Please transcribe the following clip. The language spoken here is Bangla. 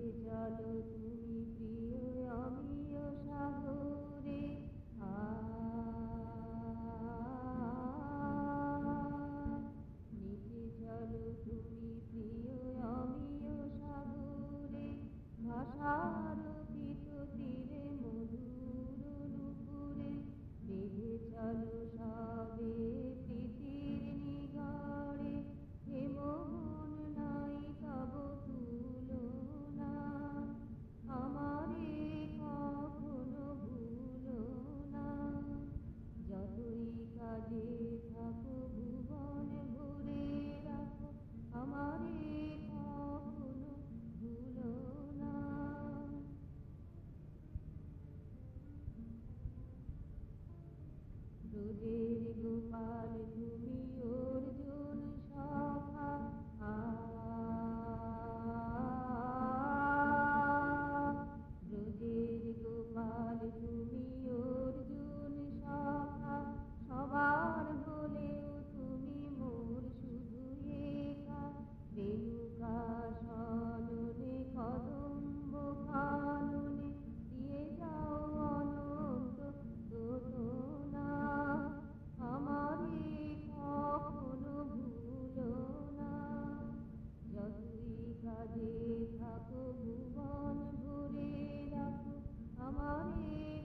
চলো তুমি প্রিয় অমিয় সাগরে, নিচে চলো তুমি প্রিয় অমিয় সাগরে, ভাষার অতীত তীরে মধুর নুপুরে, বেঁধে চলো সবে প্রীতির নিগড়ে, হে মোহন নাই তব তুলনা, আমারে কখনো ভুলো না, যতই কাজে থাকো ভুবন ভরে রাখো, আমারে কখনো ভুলো না। ব্রজের গোপাল তুমি অর্জুন সখা, ব্রজের গোপাল তুমি অর্জুন সখা, সবার হলেও তুমি মোর শুধু একা, রেণুকা সননে কদম্ব কাননে, দিয়ে যাও অনন্ত দোলনা, আমারে কখনো ভুলো না, যতই কাজে থাকো ভুবন ভরে রাখো, আমারে